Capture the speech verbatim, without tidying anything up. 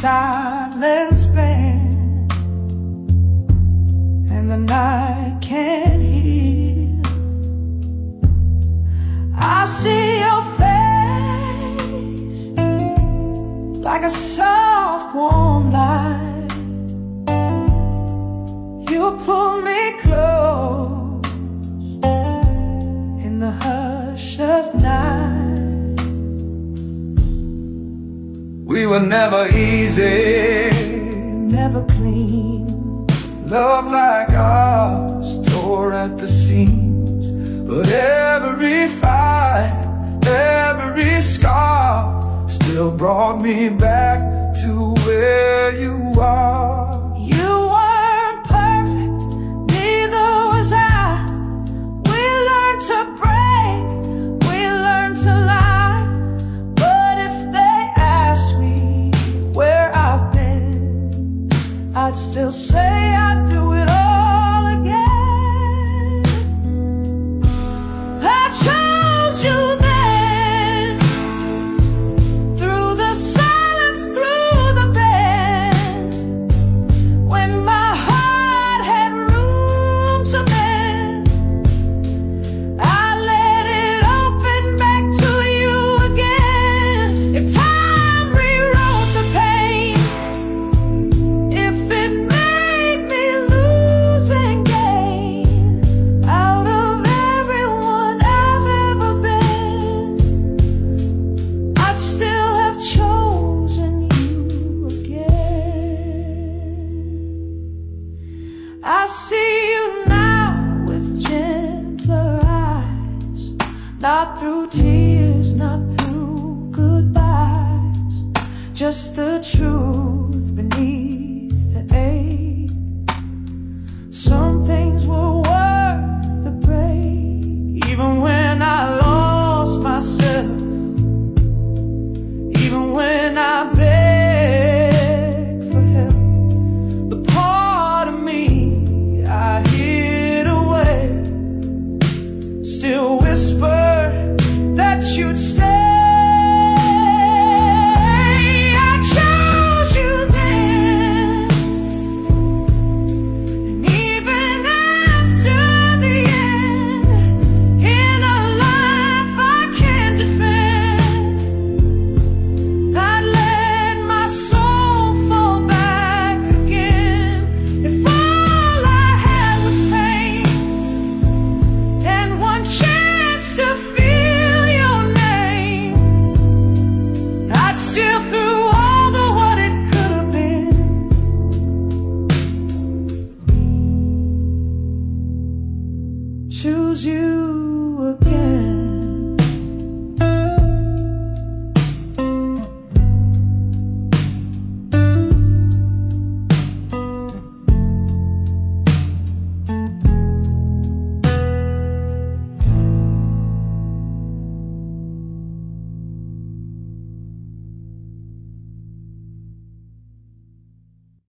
silence bend, and the night can't hear. I see your face like a soft warm light. You pull me close in the hush of night. We were never easy, never clean. Love like ours tore at the seams, but every fight, every scar still brought me back to where you are. You weren't perfect, neither was I. We learned to break, we learned to lie. But if they ask me where I've been, I'd still say I'd do it all again. I chose you then, through the silence, through the bend, when my heart had room to mend. I let it open back to you again. If time rewrote the pain, if it made me lose and gain out of everyone I've ever been, I'd still have chosen you again. I see you now with gentler eyes, not through tears, not through goodbyes, just the truth.